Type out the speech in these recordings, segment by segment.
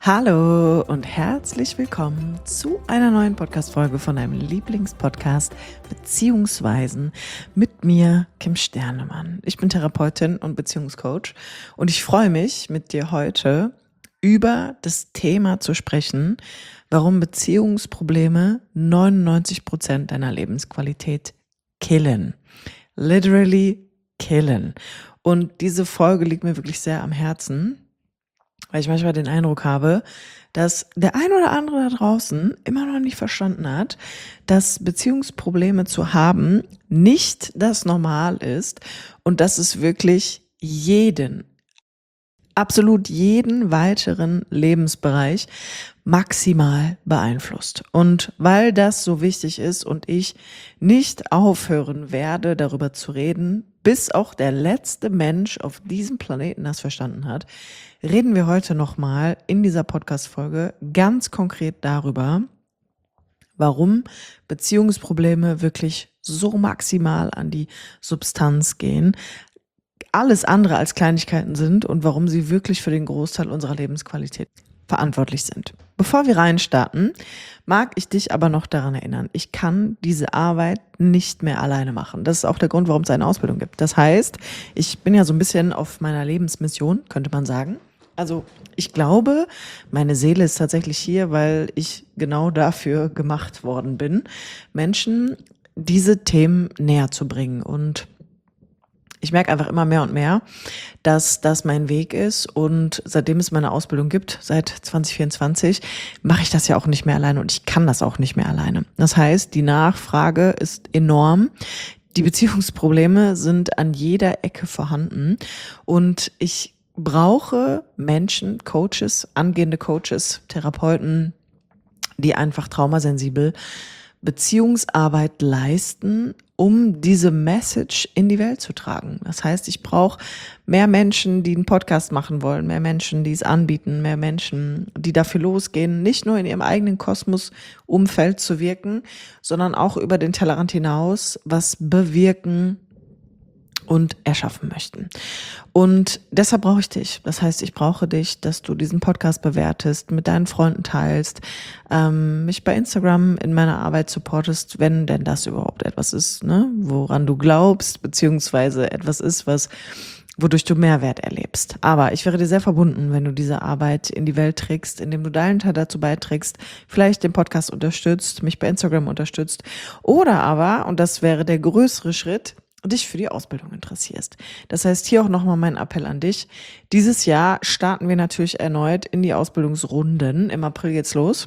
Hallo und herzlich willkommen zu einer neuen Podcast-Folge von deinem Lieblingspodcast Beziehungsweisen mit mir, Kim Sternemann. Ich bin Therapeutin und Beziehungscoach und ich freue mich, mit dir heute über das Thema zu sprechen, warum Beziehungsprobleme 99% deiner Lebensqualität killen. Literally killen. Und diese Folge liegt mir wirklich sehr am Herzen, weil ich manchmal den Eindruck habe, dass der ein oder andere da draußen immer noch nicht verstanden hat, dass Beziehungsprobleme zu haben nicht das Normal ist und dass es wirklich absolut jeden weiteren Lebensbereich maximal beeinflusst. Und weil das so wichtig ist und ich nicht aufhören werde, darüber zu reden, bis auch der letzte Mensch auf diesem Planeten das verstanden hat, reden wir heute nochmal in dieser Podcast-Folge ganz konkret darüber, warum Beziehungsprobleme wirklich so maximal an die Substanz gehen, alles andere als Kleinigkeiten sind und warum sie wirklich für den Großteil unserer Lebensqualität verantwortlich sind. Bevor wir reinstarten, mag ich dich aber noch daran erinnern, ich kann diese Arbeit nicht mehr alleine machen. Das ist auch der Grund, warum es eine Ausbildung gibt. Das heißt, ich bin ja so ein bisschen auf meiner Lebensmission, könnte man sagen. Also ich glaube, meine Seele ist tatsächlich hier, weil ich genau dafür gemacht worden bin, Menschen diese Themen näher zu bringen. Und ich merke einfach immer mehr und mehr, dass das mein Weg ist, und seitdem es meine Ausbildung gibt, seit 2024, mache ich das ja auch nicht mehr alleine und ich kann das auch nicht mehr alleine. Das heißt, die Nachfrage ist enorm. Die Beziehungsprobleme sind an jeder Ecke vorhanden und ich brauche Menschen, Coaches, angehende Coaches, Therapeuten, die einfach traumasensibel Beziehungsarbeit leisten, um diese Message in die Welt zu tragen. Das heißt, ich brauche mehr Menschen, die einen Podcast machen wollen, mehr Menschen, die es anbieten, mehr Menschen, die dafür losgehen, nicht nur in ihrem eigenen Kosmos-Umfeld zu wirken, sondern auch über den Tellerrand hinaus was bewirken und erschaffen möchten. Und deshalb brauche ich dich. Das heißt, ich brauche dich, dass du diesen Podcast bewertest, mit deinen Freunden teilst, mich bei Instagram in meiner Arbeit supportest, wenn denn das überhaupt etwas ist, ne, woran du glaubst, beziehungsweise etwas ist, wodurch du Mehrwert erlebst. Aber ich wäre dir sehr verbunden, wenn du diese Arbeit in die Welt trägst, indem du deinen Teil dazu beiträgst, vielleicht den Podcast unterstützt, mich bei Instagram unterstützt oder aber, und das wäre der größere Schritt, dich für die Ausbildung interessierst. Das heißt, hier auch nochmal mein Appell an dich. Dieses Jahr starten wir natürlich erneut in die Ausbildungsrunden. Im April geht's los.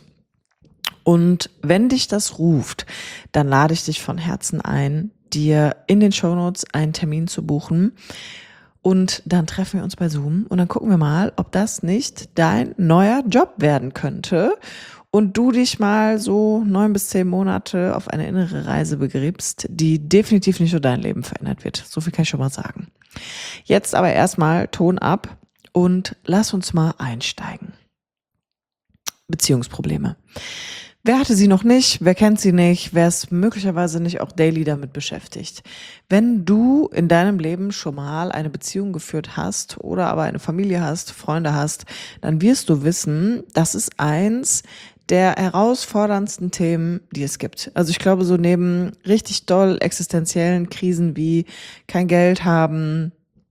Und wenn dich das ruft, dann lade ich dich von Herzen ein, dir in den Shownotes einen Termin zu buchen. Und dann treffen wir uns bei Zoom und dann gucken wir mal, ob das nicht dein neuer Job werden könnte und du dich mal so 9 bis 10 Monate auf eine innere Reise begibst, die definitiv nicht nur dein Leben verändert wird. So viel kann ich schon mal sagen. Jetzt aber erstmal Ton ab und lass uns mal einsteigen. Beziehungsprobleme. Wer hatte sie noch nicht? Wer kennt sie nicht? Wer ist möglicherweise nicht auch daily damit beschäftigt? Wenn du in deinem Leben schon mal eine Beziehung geführt hast oder aber eine Familie hast, Freunde hast, dann wirst du wissen, das ist eins der herausforderndsten Themen, die es gibt. Also ich glaube, so neben richtig doll existenziellen Krisen wie kein Geld haben,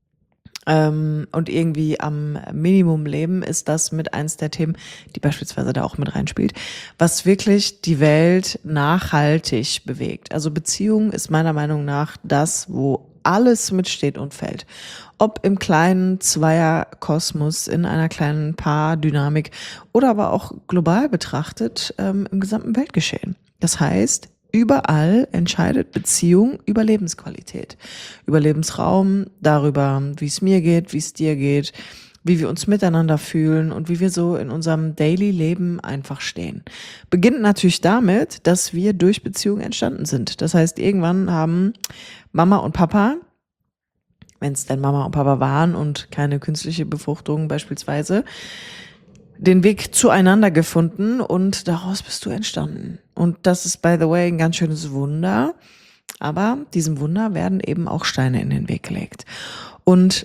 und irgendwie am Minimum leben, ist das mit eins der Themen, die beispielsweise da auch mit reinspielt, was wirklich die Welt nachhaltig bewegt. Also Beziehung ist meiner Meinung nach das, wo alles mitsteht und fällt. Ob im kleinen Zweierkosmos, in einer kleinen Paardynamik oder aber auch global betrachtet im gesamten Weltgeschehen. Das heißt, überall entscheidet Beziehung über Lebensqualität, über Lebensraum, darüber, wie es mir geht, wie es dir geht, wie wir uns miteinander fühlen und wie wir so in unserem Daily-Leben einfach stehen. Beginnt natürlich damit, dass wir durch Beziehung entstanden sind. Das heißt, irgendwann haben Mama und Papa, wenn es denn Mama und Papa waren und keine künstliche Befruchtung beispielsweise, den Weg zueinander gefunden und daraus bist du entstanden. Und das ist, by the way, ein ganz schönes Wunder. Aber diesem Wunder werden eben auch Steine in den Weg gelegt. Und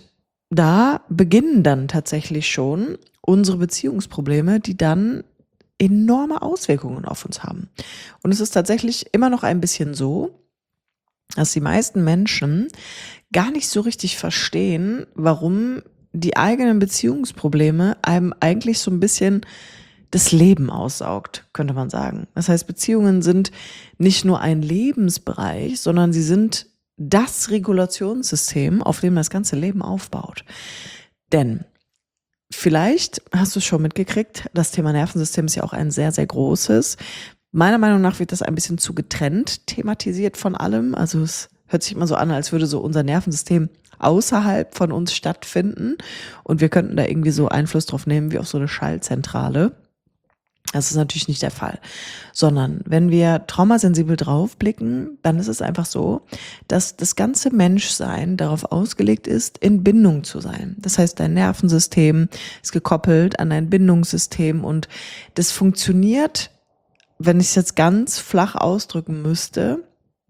da beginnen dann tatsächlich schon unsere Beziehungsprobleme, die dann enorme Auswirkungen auf uns haben. Und es ist tatsächlich immer noch ein bisschen so, dass die meisten Menschen gar nicht so richtig verstehen, warum die eigenen Beziehungsprobleme einem eigentlich so ein bisschen das Leben aussaugt, könnte man sagen. Das heißt, Beziehungen sind nicht nur ein Lebensbereich, sondern sie sind das Regulationssystem, auf dem das ganze Leben aufbaut. Denn vielleicht hast du es schon mitgekriegt, das Thema Nervensystem ist ja auch ein sehr, sehr großes. Meiner Meinung nach wird das ein bisschen zu getrennt thematisiert von allem. Also es hört sich immer so an, als würde so unser Nervensystem außerhalb von uns stattfinden und wir könnten da irgendwie so Einfluss drauf nehmen wie auf so eine Schaltzentrale. Das ist natürlich nicht der Fall, sondern wenn wir traumasensibel draufblicken, dann ist es einfach so, dass das ganze Menschsein darauf ausgelegt ist, in Bindung zu sein. Das heißt, dein Nervensystem ist gekoppelt an dein Bindungssystem und das funktioniert, wenn ich es jetzt ganz flach ausdrücken müsste,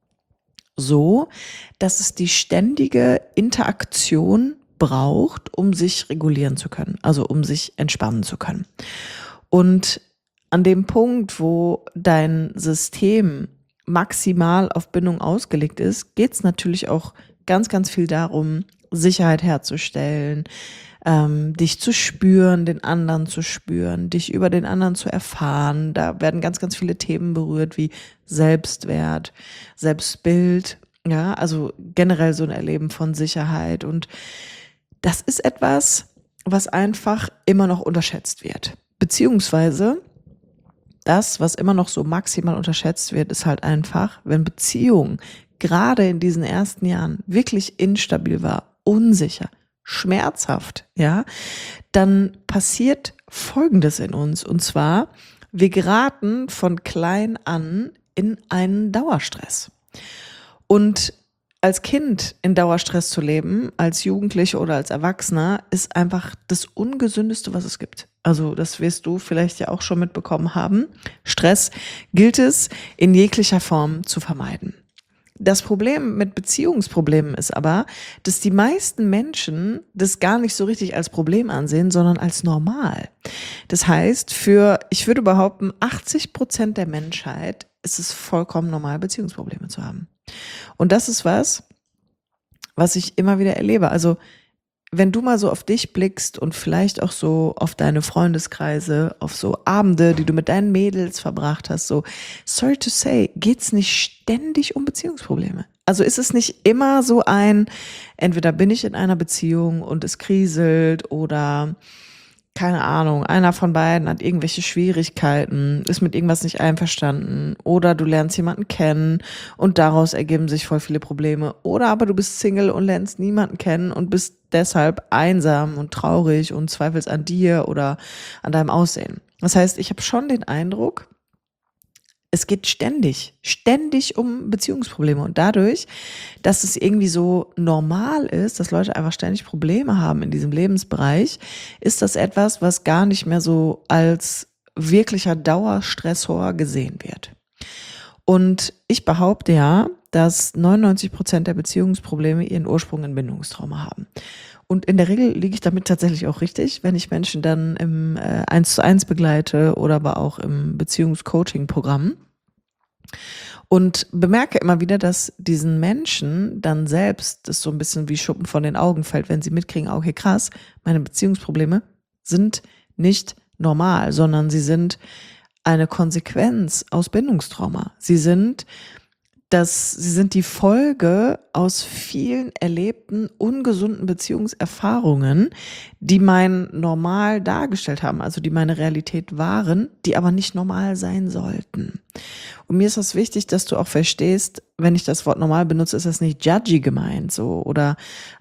so, dass es die ständige Interaktion braucht, um sich regulieren zu können, also um sich entspannen zu können. Und an dem Punkt, wo dein System maximal auf Bindung ausgelegt ist, geht es natürlich auch ganz, ganz viel darum, Sicherheit herzustellen, dich zu spüren, den anderen zu spüren, dich über den anderen zu erfahren. Da werden ganz, ganz viele Themen berührt wie Selbstwert, Selbstbild, ja, also generell so ein Erleben von Sicherheit. Und das ist etwas, was einfach immer noch unterschätzt wird. Beziehungsweise das, was immer noch so maximal unterschätzt wird, ist halt einfach, wenn Beziehung gerade in diesen ersten Jahren wirklich instabil war, unsicher, schmerzhaft, ja, dann passiert Folgendes in uns. Und zwar, wir geraten von klein an in einen Dauerstress. Und als Kind in Dauerstress zu leben, als Jugendliche oder als Erwachsener, ist einfach das Ungesündeste, was es gibt. Also das wirst du vielleicht ja auch schon mitbekommen haben. Stress gilt es in jeglicher Form zu vermeiden. Das Problem mit Beziehungsproblemen ist aber, dass die meisten Menschen das gar nicht so richtig als Problem ansehen, sondern als normal. Das heißt, ich würde behaupten, 80% der Menschheit ist es vollkommen normal, Beziehungsprobleme zu haben. Und das ist was ich immer wieder erlebe. Also wenn du mal so auf dich blickst und vielleicht auch so auf deine Freundeskreise, auf so Abende, die du mit deinen Mädels verbracht hast, so, sorry to say, geht's nicht ständig um Beziehungsprobleme? Also ist es nicht immer so entweder bin ich in einer Beziehung und es kriselt oder keine Ahnung, einer von beiden hat irgendwelche Schwierigkeiten, ist mit irgendwas nicht einverstanden oder du lernst jemanden kennen und daraus ergeben sich voll viele Probleme oder aber du bist Single und lernst niemanden kennen und bist deshalb einsam und traurig und zweifelst an dir oder an deinem Aussehen. Das heißt, ich habe schon den Eindruck, es geht ständig um Beziehungsprobleme und dadurch, dass es irgendwie so normal ist, dass Leute einfach ständig Probleme haben in diesem Lebensbereich, ist das etwas, was gar nicht mehr so als wirklicher Dauerstressor gesehen wird. Und ich behaupte ja, dass 99% der Beziehungsprobleme ihren Ursprung in Bindungstrauma haben. Und in der Regel liege ich damit tatsächlich auch richtig, wenn ich Menschen dann im 1:1 begleite oder aber auch im Beziehungscoaching-Programm. Und bemerke immer wieder, dass diesen Menschen dann selbst das so ein bisschen wie Schuppen von den Augen fällt, wenn sie mitkriegen, okay, krass, meine Beziehungsprobleme sind nicht normal, sondern sie sind eine Konsequenz aus Bindungstrauma. Sie sind die Folge aus vielen erlebten ungesunden Beziehungserfahrungen, die mein Normal dargestellt haben, also die meine Realität waren, die aber nicht normal sein sollten. Und mir ist das wichtig, dass du auch verstehst, wenn ich das Wort normal benutze, ist das nicht judgy gemeint, so, oder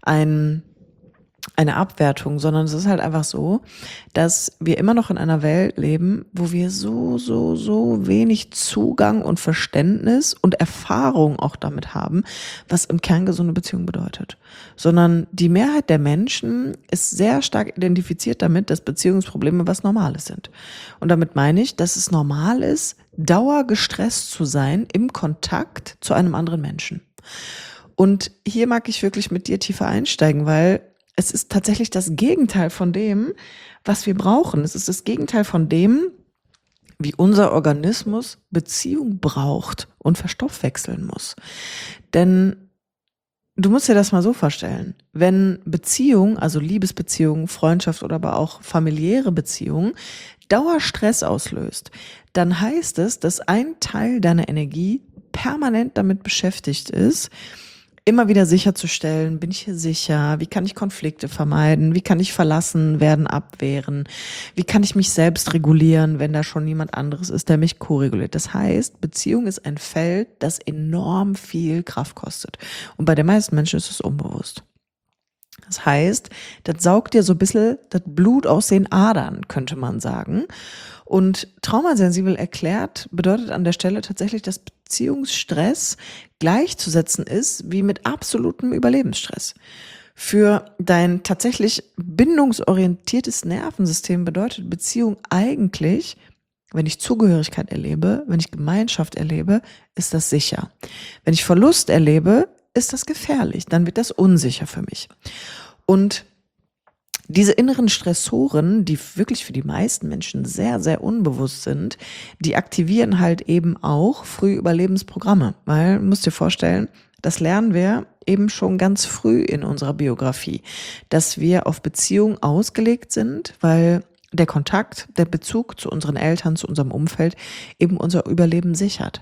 eine Abwertung, sondern es ist halt einfach so, dass wir immer noch in einer Welt leben, wo wir so wenig Zugang und Verständnis und Erfahrung auch damit haben, was im Kern gesunde Beziehung bedeutet. Sondern die Mehrheit der Menschen ist sehr stark identifiziert damit, dass Beziehungsprobleme was Normales sind. Und damit meine ich, dass es normal ist, dauergestresst zu sein im Kontakt zu einem anderen Menschen. Und hier mag ich wirklich mit dir tiefer einsteigen, weil es ist tatsächlich das Gegenteil von dem, was wir brauchen. Es ist das Gegenteil von dem, wie unser Organismus Beziehung braucht und verstoffwechseln muss. Denn du musst dir das mal so vorstellen, wenn Beziehung, also Liebesbeziehung, Freundschaft oder aber auch familiäre Beziehung, Dauerstress auslöst, dann heißt es, dass ein Teil deiner Energie permanent damit beschäftigt ist, immer wieder sicherzustellen, bin ich hier sicher, wie kann ich Konflikte vermeiden, wie kann ich verlassen werden, abwehren, wie kann ich mich selbst regulieren, wenn da schon niemand anderes ist, der mich koreguliert. Das heißt, Beziehung ist ein Feld, das enorm viel Kraft kostet. Und bei den meisten Menschen ist es unbewusst. Das heißt, das saugt dir so ein bisschen das Blut aus den Adern, könnte man sagen. Und traumasensibel erklärt bedeutet an der Stelle tatsächlich, dass Beziehungsstress gleichzusetzen ist wie mit absolutem Überlebensstress. Für dein tatsächlich bindungsorientiertes Nervensystem bedeutet Beziehung eigentlich, wenn ich Zugehörigkeit erlebe, wenn ich Gemeinschaft erlebe, ist das sicher. Wenn ich Verlust erlebe, ist das gefährlich, dann wird das unsicher für mich. Und diese inneren Stressoren, die wirklich für die meisten Menschen sehr, sehr unbewusst sind, die aktivieren halt eben auch Frühüberlebensprogramme. Weil, musst dir vorstellen, das lernen wir eben schon ganz früh in unserer Biografie, dass wir auf Beziehung ausgelegt sind, weil der Kontakt, der Bezug zu unseren Eltern, zu unserem Umfeld eben unser Überleben sichert.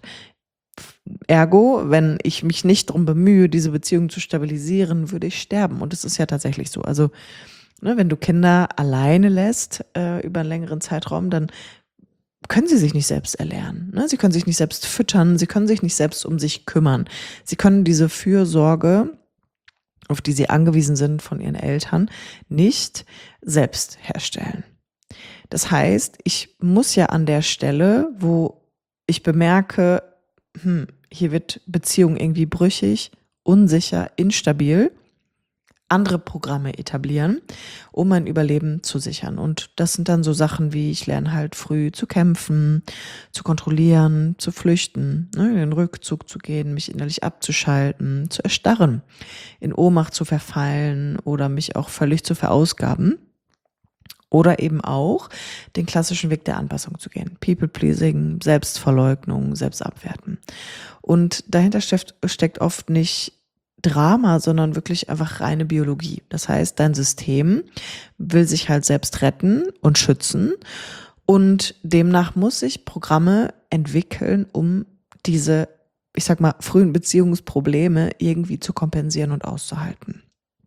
Ergo, wenn ich mich nicht darum bemühe, diese Beziehung zu stabilisieren, würde ich sterben. Und es ist ja tatsächlich so. Also, ne, wenn du Kinder alleine lässt über einen längeren Zeitraum, dann können sie sich nicht selbst erlernen. Ne? Sie können sich nicht selbst füttern, sie können sich nicht selbst um sich kümmern. Sie können diese Fürsorge, auf die sie angewiesen sind von ihren Eltern, nicht selbst herstellen. Das heißt, ich muss ja an der Stelle, wo ich bemerke, hier wird Beziehung irgendwie brüchig, unsicher, instabil, andere Programme etablieren, um mein Überleben zu sichern. Und das sind dann so Sachen wie, ich lerne halt früh zu kämpfen, zu kontrollieren, zu flüchten, ne, in den Rückzug zu gehen, mich innerlich abzuschalten, zu erstarren, in Ohnmacht zu verfallen oder mich auch völlig zu verausgaben. Oder eben auch den klassischen Weg der Anpassung zu gehen. People-Pleasing, Selbstverleugnung, Selbstabwerten. Und dahinter steckt oft nicht Drama, sondern wirklich einfach reine Biologie. Das heißt, dein System will sich halt selbst retten und schützen. Und demnach muss ich Programme entwickeln, um diese, ich sag mal, frühen Beziehungsprobleme irgendwie zu kompensieren und auszuhalten.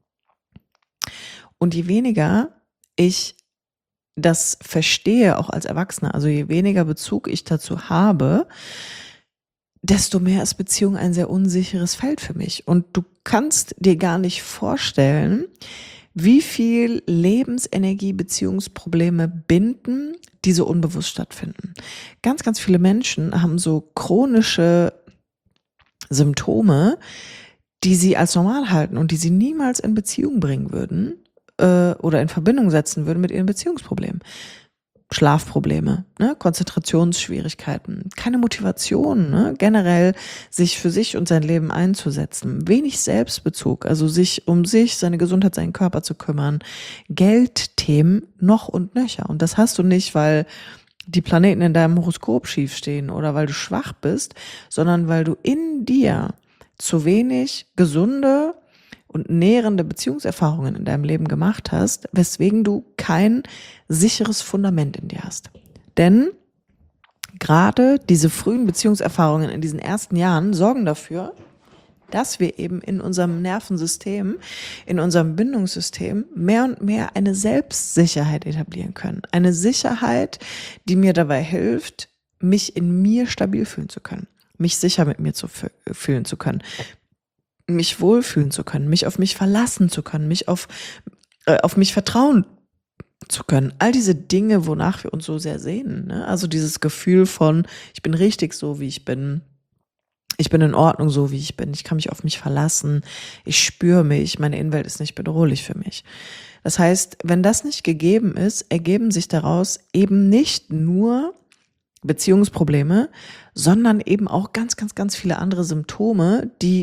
Und je weniger ich das verstehe, auch als Erwachsener, also je weniger Bezug ich dazu habe, desto mehr ist Beziehung ein sehr unsicheres Feld für mich. Und du kannst dir gar nicht vorstellen, wie viel Lebensenergie Beziehungsprobleme binden, die so unbewusst stattfinden. Ganz, ganz viele Menschen haben so chronische Symptome, die sie als normal halten und die sie niemals in Beziehung bringen würden oder in Verbindung setzen würden mit ihren Beziehungsproblemen. Schlafprobleme, ne? Konzentrationsschwierigkeiten, keine Motivation, ne? Generell sich für sich und sein Leben einzusetzen, wenig Selbstbezug, also sich um sich, seine Gesundheit, seinen Körper zu kümmern, Geldthemen noch und nöcher. Und das hast du nicht, weil die Planeten in deinem Horoskop schief stehen oder weil du schwach bist, sondern weil du in dir zu wenig gesunde und nährende Beziehungserfahrungen in deinem Leben gemacht hast, weswegen du kein sicheres Fundament in dir hast. Denn gerade diese frühen Beziehungserfahrungen in diesen ersten Jahren sorgen dafür, dass wir eben in unserem Nervensystem, in unserem Bindungssystem mehr und mehr eine Selbstsicherheit etablieren können. Eine Sicherheit, die mir dabei hilft, mich in mir stabil fühlen zu können, mich sicher mit mir fühlen zu können, mich wohlfühlen zu können, mich auf mich verlassen zu können, mich auf mich vertrauen zu können. All diese Dinge, wonach wir uns so sehr sehnen, ne? Also dieses Gefühl von, ich bin richtig so, wie ich bin in Ordnung so, wie ich bin, ich kann mich auf mich verlassen, ich spüre mich, meine Innenwelt ist nicht bedrohlich für mich. Das heißt, wenn das nicht gegeben ist, ergeben sich daraus eben nicht nur Beziehungsprobleme, sondern eben auch ganz, ganz, ganz viele andere Symptome, die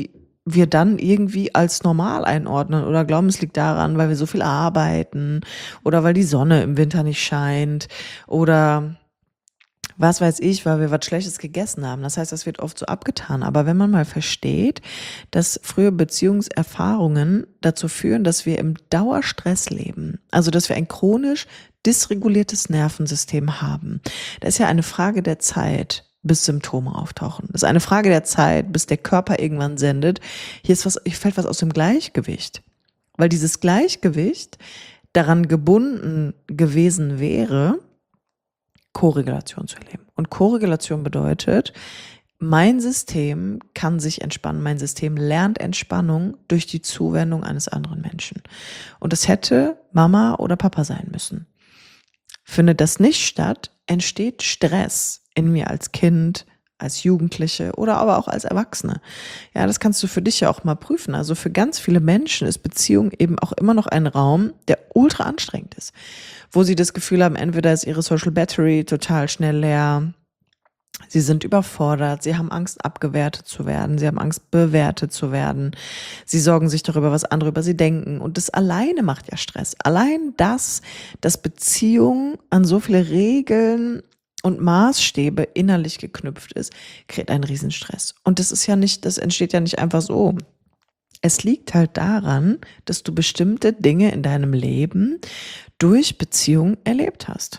wir dann irgendwie als normal einordnen oder glauben, es liegt daran, weil wir so viel arbeiten oder weil die Sonne im Winter nicht scheint oder was weiß ich, weil wir was Schlechtes gegessen haben. Das heißt, das wird oft so abgetan. Aber wenn man mal versteht, dass frühe Beziehungserfahrungen dazu führen, dass wir im Dauerstress leben, also dass wir ein chronisch dysreguliertes Nervensystem haben, da ist ja eine Frage der Zeit, bis Symptome auftauchen. Das ist eine Frage der Zeit, bis der Körper irgendwann sendet, hier fällt was aus dem Gleichgewicht. Weil dieses Gleichgewicht daran gebunden gewesen wäre, Koregulation zu erleben. Und Koregulation bedeutet, mein System kann sich entspannen, mein System lernt Entspannung durch die Zuwendung eines anderen Menschen. Und es hätte Mama oder Papa sein müssen. Findet das nicht statt, entsteht Stress in mir als Kind, als Jugendliche oder aber auch als Erwachsene. Ja, das kannst du für dich ja auch mal prüfen. Also für ganz viele Menschen ist Beziehung eben auch immer noch ein Raum, der ultra anstrengend ist, wo sie das Gefühl haben, entweder ist ihre Social Battery total schnell leer, sie sind überfordert, sie haben Angst, abgewertet zu werden, sie haben Angst, bewertet zu werden, sie sorgen sich darüber, was andere über sie denken und das alleine macht ja Stress. Allein das, dass Beziehung an so viele Regeln und Maßstäbe innerlich geknüpft ist, kreiert einen Riesenstress. Und das entsteht ja nicht einfach so. Es liegt halt daran, dass du bestimmte Dinge in deinem Leben durch Beziehung erlebt hast.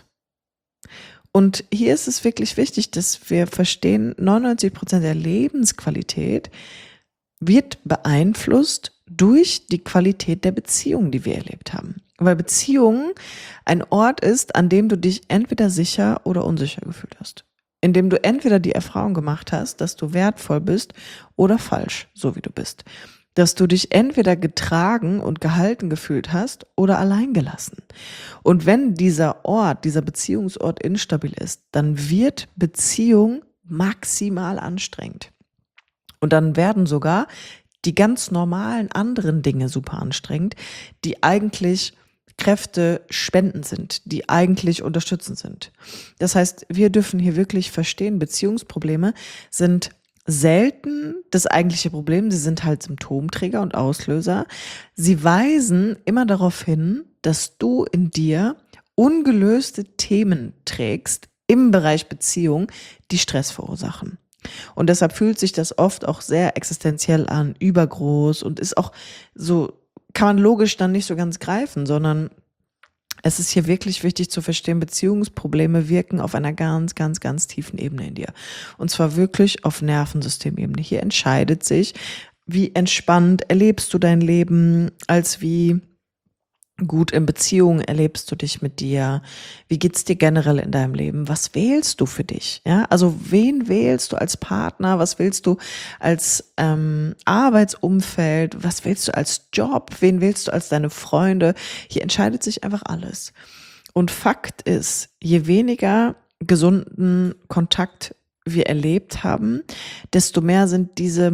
Und hier ist es wirklich wichtig, dass wir verstehen, 99% der Lebensqualität wird beeinflusst durch die Qualität der Beziehung, die wir erlebt haben. Weil Beziehung ein Ort ist, an dem du dich entweder sicher oder unsicher gefühlt hast. In dem du entweder die Erfahrung gemacht hast, dass du wertvoll bist oder falsch, so wie du bist. Dass du dich entweder getragen und gehalten gefühlt hast oder alleingelassen. Und wenn dieser Beziehungsort instabil ist, dann wird Beziehung maximal anstrengend. Und dann werden sogar die ganz normalen anderen Dinge super anstrengend, die eigentlich Kräfte spendend sind, die eigentlich unterstützend sind. Das heißt, wir dürfen hier wirklich verstehen, Beziehungsprobleme sind selten das eigentliche Problem, sie sind halt Symptomträger und Auslöser. Sie weisen immer darauf hin, dass du in dir ungelöste Themen trägst im Bereich Beziehung, die Stress verursachen. Und deshalb fühlt sich das oft auch sehr existenziell an, übergroß und ist auch so, kann man logisch dann nicht so ganz greifen, sondern es ist hier wirklich wichtig zu verstehen, Beziehungsprobleme wirken auf einer ganz, ganz, ganz tiefen Ebene in dir. Und zwar wirklich auf Nervensystemebene. Hier entscheidet sich, wie entspannt erlebst du dein Leben, als wie gut in Beziehungen erlebst du dich mit dir? Wie geht's dir generell in deinem Leben? Was wählst du für dich? Ja, also wen wählst du als Partner? Was wählst du als Arbeitsumfeld? Was wählst du als Job? Wen wählst du als deine Freunde? Hier entscheidet sich einfach alles. Und Fakt ist, je weniger gesunden Kontakt wir erlebt haben, desto mehr sind diese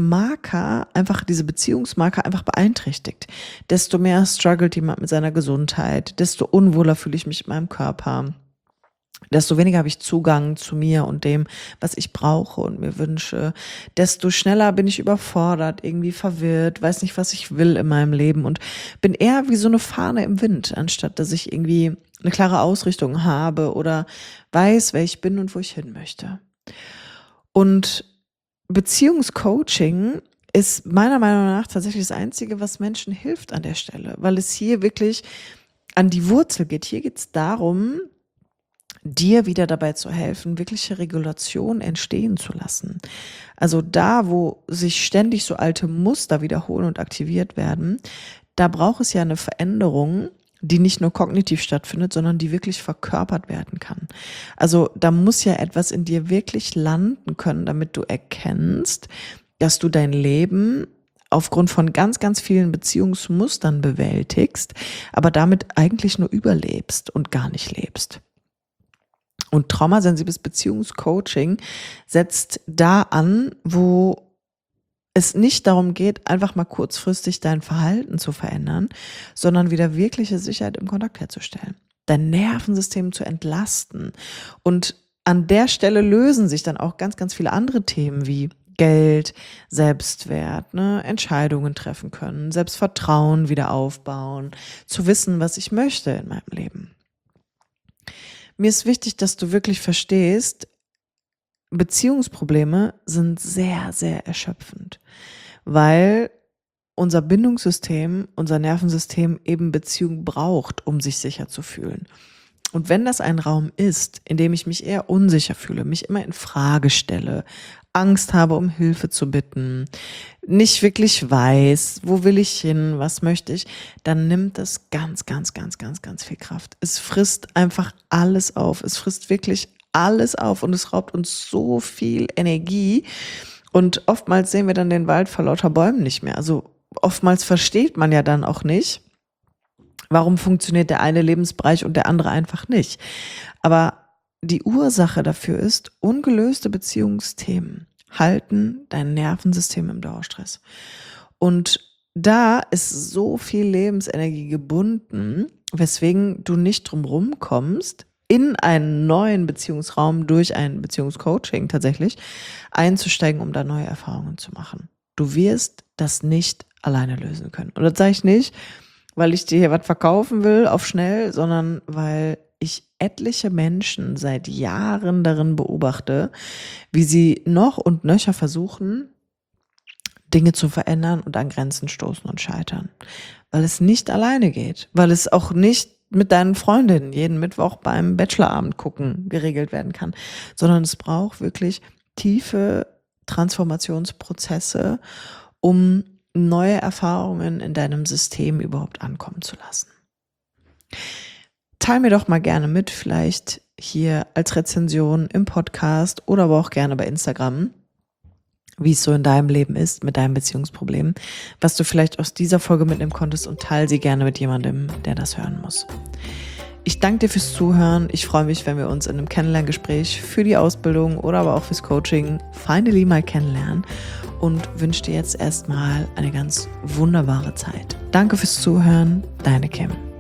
Beziehungsmarker einfach beeinträchtigt. Desto mehr struggelt jemand mit seiner Gesundheit, desto unwohler fühle ich mich in meinem Körper, desto weniger habe ich Zugang zu mir und dem, was ich brauche und mir wünsche, desto schneller bin ich überfordert, irgendwie verwirrt, weiß nicht, was ich will in meinem Leben und bin eher wie so eine Fahne im Wind, anstatt dass ich irgendwie eine klare Ausrichtung habe oder weiß, wer ich bin und wo ich hin möchte. Und Beziehungscoaching ist meiner Meinung nach tatsächlich das Einzige, was Menschen hilft an der Stelle, weil es hier wirklich an die Wurzel geht. Hier geht es darum, dir wieder dabei zu helfen, wirkliche Regulation entstehen zu lassen. Also da, wo sich ständig so alte Muster wiederholen und aktiviert werden, da braucht es ja eine Veränderung, die nicht nur kognitiv stattfindet, sondern die wirklich verkörpert werden kann. Also da muss ja etwas in dir wirklich landen können, damit du erkennst, dass du dein Leben aufgrund von ganz, ganz vielen Beziehungsmustern bewältigst, aber damit eigentlich nur überlebst und gar nicht lebst. Und traumasensibles Beziehungscoaching setzt da an, wo es nicht darum geht, einfach mal kurzfristig dein Verhalten zu verändern, sondern wieder wirkliche Sicherheit im Kontakt herzustellen, dein Nervensystem zu entlasten. Und an der Stelle lösen sich dann auch ganz, ganz viele andere Themen wie Geld, Selbstwert, ne, Entscheidungen treffen können, Selbstvertrauen wieder aufbauen, zu wissen, was ich möchte in meinem Leben. Mir ist wichtig, dass du wirklich verstehst, Beziehungsprobleme sind sehr, sehr erschöpfend, weil unser Bindungssystem, unser Nervensystem eben Beziehung braucht, um sich sicher zu fühlen. Und wenn das ein Raum ist, in dem ich mich eher unsicher fühle, mich immer in Frage stelle, Angst habe, um Hilfe zu bitten, nicht wirklich weiß, wo will ich hin, was möchte ich, dann nimmt das ganz, ganz, ganz, ganz, ganz viel Kraft. Es frisst einfach alles auf. Es frisst wirklich alles auf und es raubt uns so viel Energie. Und oftmals sehen wir dann den Wald vor lauter Bäumen nicht mehr. Also oftmals versteht man ja dann auch nicht, warum funktioniert der eine Lebensbereich und der andere einfach nicht. Aber die Ursache dafür ist, ungelöste Beziehungsthemen halten dein Nervensystem im Dauerstress. Und da ist so viel Lebensenergie gebunden, weswegen du nicht drum rumkommst, in einen neuen Beziehungsraum durch ein Beziehungscoaching tatsächlich einzusteigen, um da neue Erfahrungen zu machen. Du wirst das nicht alleine lösen können. Und das sage ich nicht, weil ich dir hier was verkaufen will auf schnell, sondern weil ich etliche Menschen seit Jahren darin beobachte, wie sie noch und nöcher versuchen, Dinge zu verändern und an Grenzen stoßen und scheitern. Weil es nicht alleine geht, weil es auch nicht mit deinen Freundinnen jeden Mittwoch beim Bachelorabend gucken geregelt werden kann, sondern es braucht wirklich tiefe Transformationsprozesse, um neue Erfahrungen in deinem System überhaupt ankommen zu lassen. Teil mir doch mal gerne mit, vielleicht hier als Rezension im Podcast oder aber auch gerne bei Instagram, wie es so in deinem Leben ist mit deinem Beziehungsproblem, was du vielleicht aus dieser Folge mitnehmen konntest und teile sie gerne mit jemandem, der das hören muss. Ich danke dir fürs Zuhören. Ich freue mich, wenn wir uns in einem Kennenlerngespräch für die Ausbildung oder aber auch fürs Coaching finally mal kennenlernen und wünsche dir jetzt erstmal eine ganz wunderbare Zeit. Danke fürs Zuhören, deine Kim.